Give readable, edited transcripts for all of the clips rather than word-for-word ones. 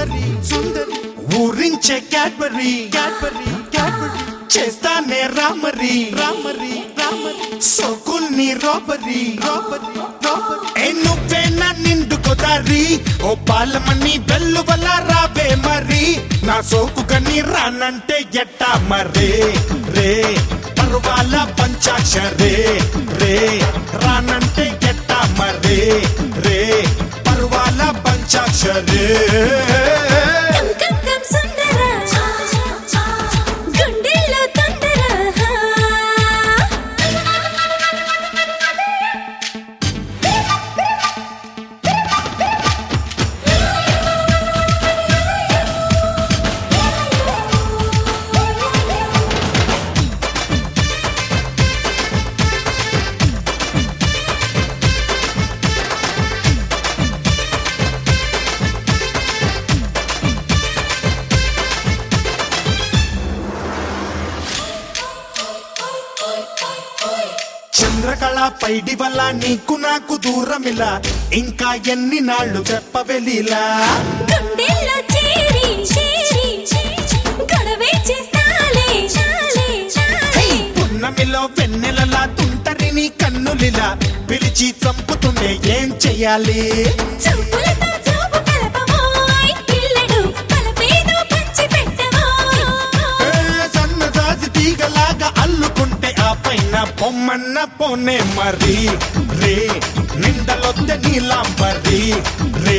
సుందరి సుందరి ఊరించే Cadbury Cadbury Cadbury చేస్తానే రామరి రామరి రామరి సోకుల్ని రాబరీ రాబరీ రాబరీ నువ్వే నా నిండు గోదారి ఓ పాలమని వెల్లువల రావే మరి నా సోకుగని రానంటే ఎట్టా మరే రే పర్వాల పంచాక్షరే రే రానంటే ఎట్టా మరే రే పర్వాల పంచాక్షరే చంద్రకళ పైడి వల్ల నీకు నాకు దూరమిలా ఇంకా ఎన్ని నాళ్ళు చెప్పవెలిలా పున్నమిలో వెన్నెలలా తుంటరిని కన్నులిలా పిలిచి చంపుతుండే ఏం చెయ్యాలి సన్నజాజి తీగలాగా అల్లుకుంటే ఆ పైన పొమ్మన్న పోనే మరి రే నిందలొద్ద నీలాంబరి రే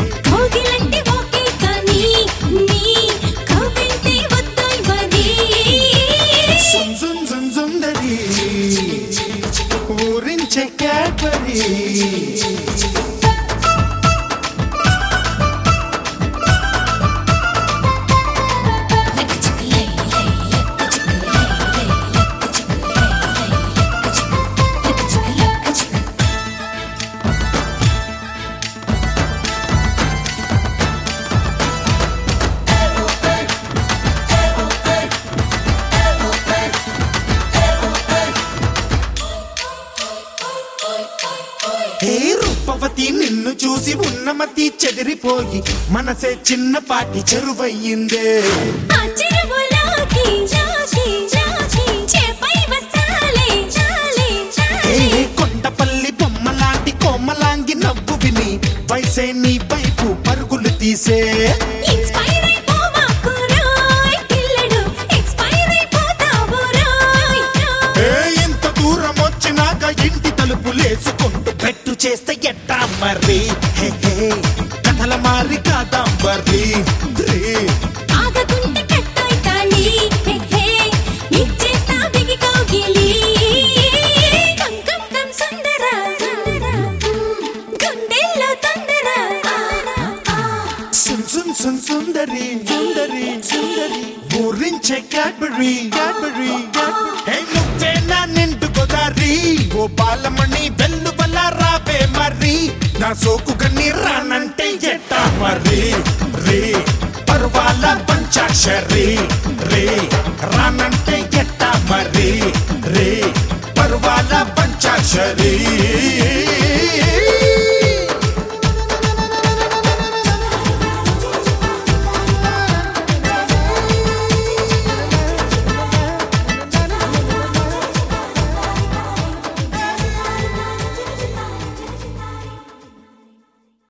సుందరి ఊరించే క్యాడ్బరీ రూపవతి నిన్ను చూసి ఉన్నమతి చెదిరిపోయి మనసే చిన్నపాటి చెరువయ్యిందే కొండపల్లి బొమ్మలాంటి కోమలాంగి నవ్వు విని వయసే నీ వైపు పరుగులు తీసే ఎంత దూరం వచ్చినాక ఇంటి తలుపులేసుకుంటూ పెట్టు చేస్తే ఎట్టా మరి కథల మారి కాదాంబరి సుందరి సుందరి సుందరి ఊరించే క్యాడ్బరీ క్యాడ్బరీ నువ్వే నా నిండు గోదారి ఓ బాలమణి వెల్లువల రావే మరి నా సోకుగని రానంటే ఎట్టా మరి రే పర్వాల పంచాక్షరి రే రానంటే ఎట్టా మరి రే పర్వాల పంచాక్షరి